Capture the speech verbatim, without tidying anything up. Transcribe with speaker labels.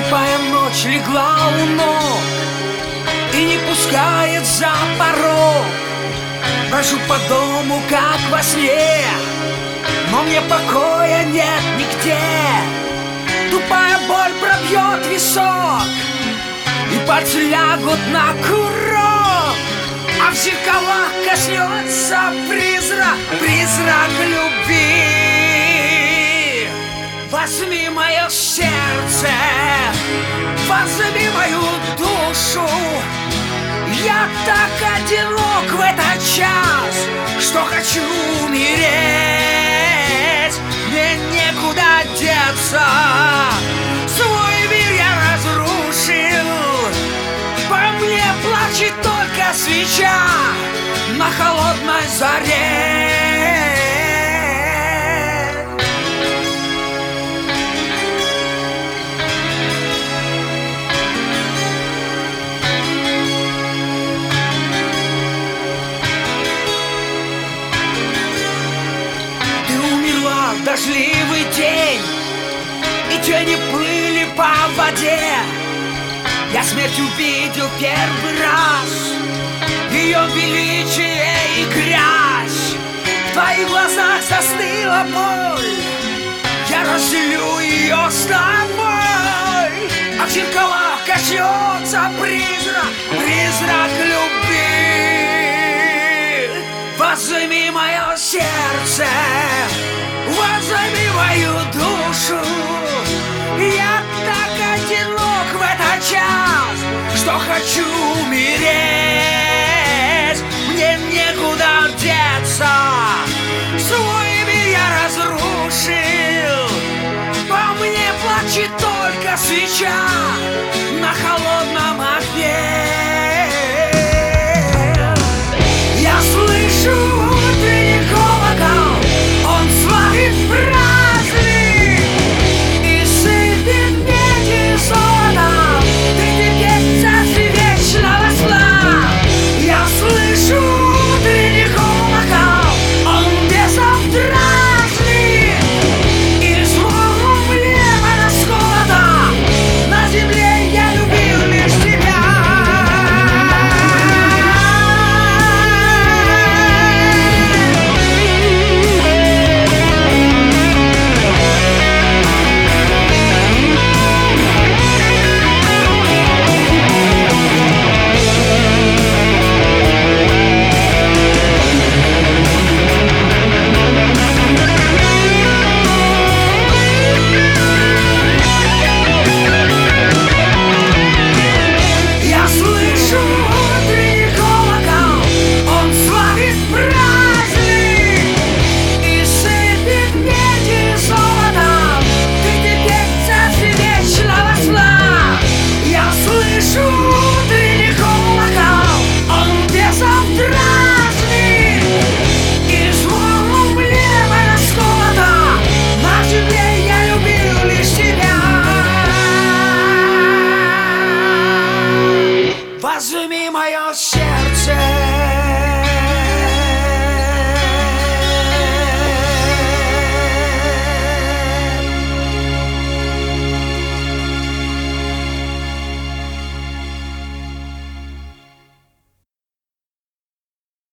Speaker 1: Слепая ночь легла у ног и не пускает за порог. Брожу по дому, как во сне, но мне покоя нет нигде. Тупая боль пробьет висок, и пальцы лягут на курок, а в зеркалах коснется призрак, призрак любви. Возьми мое сердце, возьми мою душу. Я так одинок в этот час, что хочу умереть. Мне некуда деться, свой мир я разрушил. По мне плачет только свеча на холодной заре. Дождливый день, и тени плыли по воде. Я смерть увидел первый раз, ее величие и грязь. В твоих глазах застыла боль, я разделю ее с тобой. А в зеркалах коснется призрак, призрак любви. Возьми мое сердце, возьми мою душу. Я так одинок в этот час, что хочу умереть. Мне некуда деться, свой мир я разрушил. По мне плачет только свеча на холодной